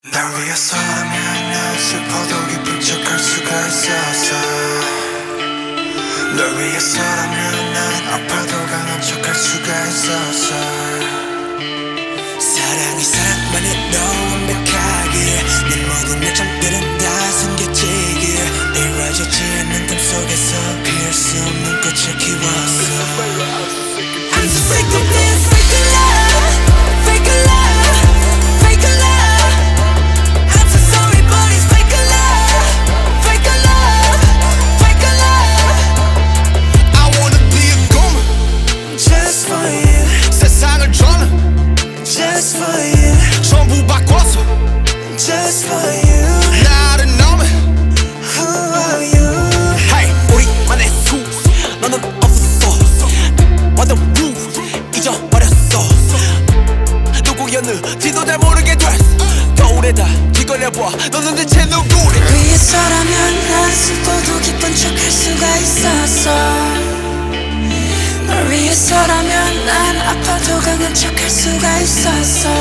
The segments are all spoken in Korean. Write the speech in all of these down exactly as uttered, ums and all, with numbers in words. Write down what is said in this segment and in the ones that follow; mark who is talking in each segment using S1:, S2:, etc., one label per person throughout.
S1: 날 위해서라면 난 슬퍼도 기쁜 척할 수가 있었어. 널 위해서라면 난 아파도 강한 척할 수가 있었어. 사랑이 사랑만으로 완벽하게 내 모든 약점들은 다 숨겨지길 이루어지지 않는 꿈속에서 피울 수 없는 꽃을 키웠어. I'm so sick of this fake love, fake love, fake love. I'm so sorry but it's fake love, fake love, fake love.
S2: I wanna be a gomer
S1: Just for you,
S2: 세상을 저는
S1: just for you,
S2: 전부 바꿔서
S1: just for you.
S2: 나를 넘어.
S1: Who are you?
S2: Hey, 우리만의 수 너는 없었어. 완전 루 잊어버렸어. 누구였는지도 잘 모르게 됐어. 거울에다 뒤걸려봐 너는 대체 누구래.
S1: 위해서라면 난 슬퍼도 기쁜 척할 수가 있었어. 널 위해서라면 난 아파도 강한 척할 수가 있었어.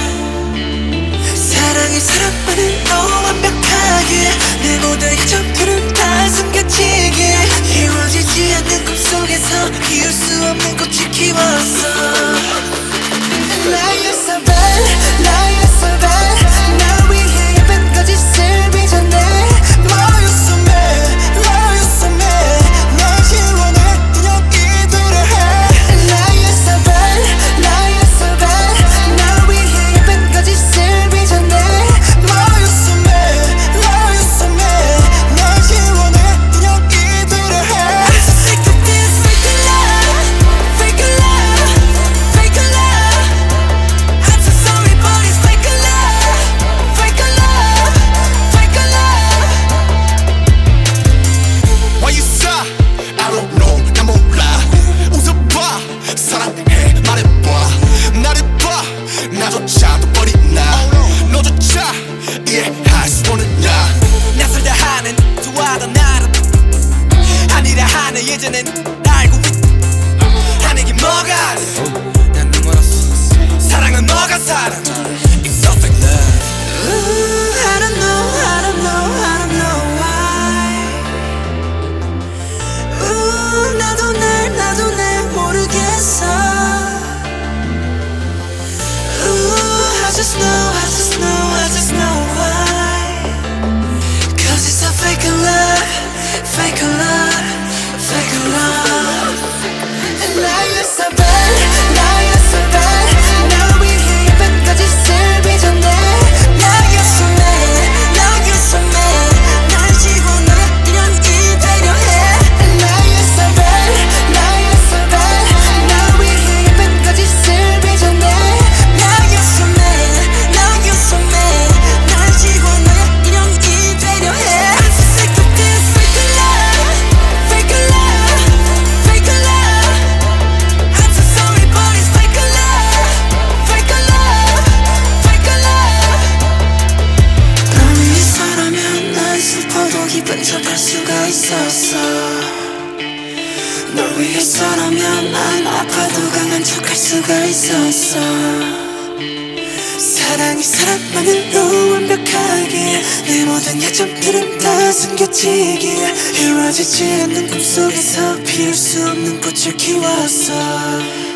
S1: 사랑이 사랑만으로 완벽하게 내 모든 약점들은 다 숨겨지게 이루어지지 않는 꿈속에서 피울 수 없는 꽃을 키웠어. Lie you're so bad, lie you're so bad. 날 위해 예쁜 거짓을 빚어내. Lie you're so mad, lie you're so mad. 날 지워내 그냥 이대로 해. Lie you're so bad, lie you're so bad. 날 위해 예쁜 거짓을 빚어내. Lie you're so mad, lie you're so mad. 날 지워내 그냥 이대로 해. I'm so sick of this fake love, fake love, fake love. I'm so sorry but it's fake love, fake love, fake love.
S2: Why you sigh? I don't know 난 몰라. 웃어봐 사랑해 말해봐 나를 봐 나조차도 버린 나 너조차 이해할 수 없는 나
S3: 낯설다 하는 좋아하던 나를 아니라 하는 예전엔 알고 있 하늘이 뭐가 난 눈멀었어. 사랑은 뭐가 사랑 It's so fake love.
S1: Ooh, I don't know, I don't know, I don't know why. Ooh, 나도 날, 나도 날 모르겠어. Ooh, I just know, I just know, I just know why. Cause it's a fake love, fake love, fake love. And now you're so bad, now you're so bad. 날 위해 예쁜 거짓을 빚어내. Now you're so mad, now you're so mad. 날 지고 널 그냥 이대로 해. And now you're so bad, now you're so bad. 날 위해 예쁜 거짓을 빚어내. Now you're so mad, now you're so mad. 날 지고 널 그냥 이대로 해. I'm so sick of this fake love, fake love, fake love. I'm so sorry but it's fake love, fake love, fake love. 널 위해서라면 난 슬퍼도 기쁜 척할 수가 있었어. 널 위해서라면 난 아파도 강한 척할 수가 있었어. 사랑이 사랑만으로 완벽하게 내 모든 약점들은 다 숨겨지게 이루어지지 않는 꿈속에서 피울 수 없는 꽃을 키웠어.